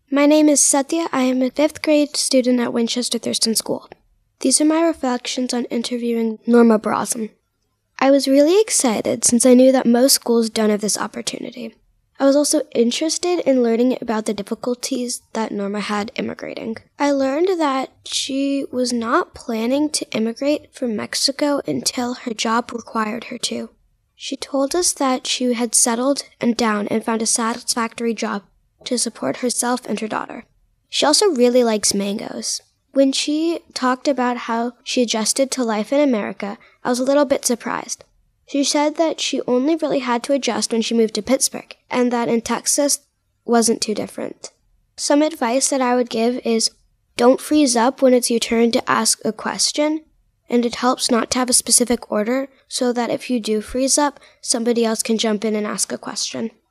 My name is Satya. I am a 5th grade student at Winchester Thurston School. These are my reflections on interviewing Norma Brosnan. I was really excited since I knew that most schools don't have this opportunity. I was also interested in learning about the difficulties that Norma had immigrating. I learned that she was not planning to immigrate from Mexico until her job required her to. She told us that she had settled down and found a satisfactory job to support herself and her daughter. She also really likes mangoes. When she talked about how she adjusted to life in America, I was a little bit surprised. She said that she only really had to adjust when she moved to Pittsburgh, and that in Texas wasn't too different. Some advice that I would give is don't freeze up when it's your turn to ask a question, and it helps not to have a specific order so that if you do freeze up, somebody else can jump in and ask a question.